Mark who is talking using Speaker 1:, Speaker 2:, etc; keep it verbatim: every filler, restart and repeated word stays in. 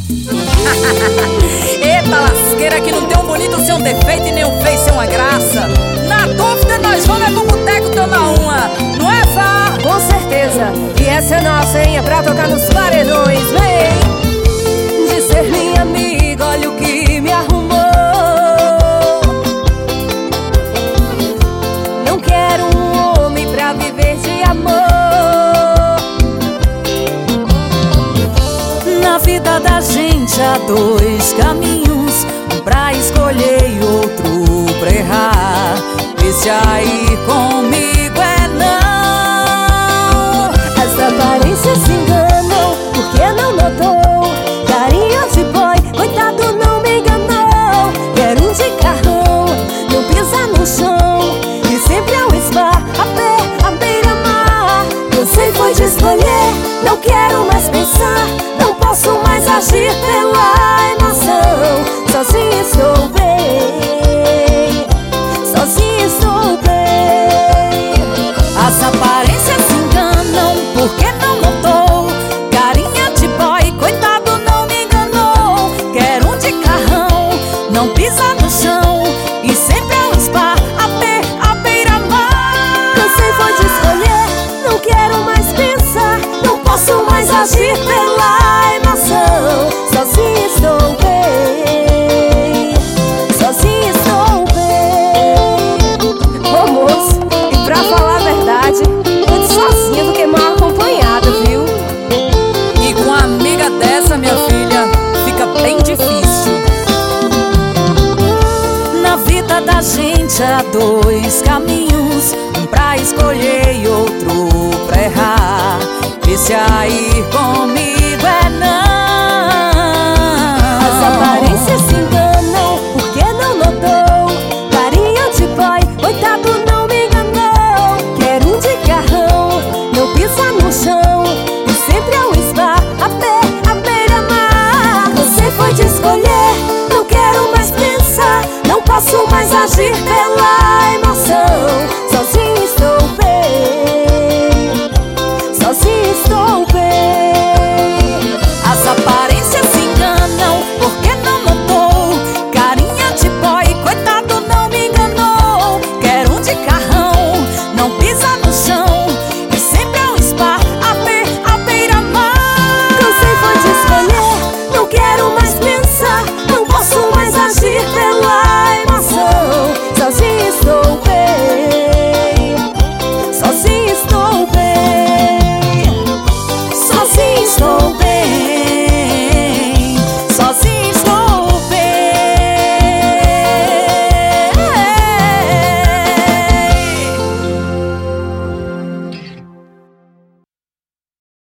Speaker 1: Eita lasqueira, que não tem um bonito sem um defeito e nem um feio sem uma graça. Na dúvida nós vamos é pro boteco tomar uma, não é, Sá?
Speaker 2: Com certeza, e essa é nossa, hein? É pra tocar nos paredões, vem. De ser minha amiga, olha o que me arrumou. Não quero um homem pra viver de amor. Na vida da gente há dois caminhos, um pra escolher e outro pra errar. Esse aí comigo é não. As aparências se enganam, porque não notou? Carinha de boy, coitado, não me enganou. Quero um de carrão, não pisa no chão, e sempre ao spa, a pé, a beira-mar. Cansei foi de escolher, não quero mais pensar. Não posso mais agir pela emoção. Sozinha estou bem, sozinha estou bem. As aparências se enganam, porque não notou? Carinha de boy, coitado, não me enganou. Quero um de carrão, não pisa no chão, e sempre ao spa, a pé, a beira-mar. Cansei foi de escolher, não quero mais pensar. Não posso mais agir pela emoção. Sozinha estou bem, sozinha estou bem. Ô moço, e pra falar a verdade, antes sozinha do que mal acompanhada, viu?
Speaker 1: E com uma amiga dessa, minha filha, fica bem difícil.
Speaker 2: Na vida da gente há dois caminhos, um pra escolher e outro pra errar. Esse aí comigo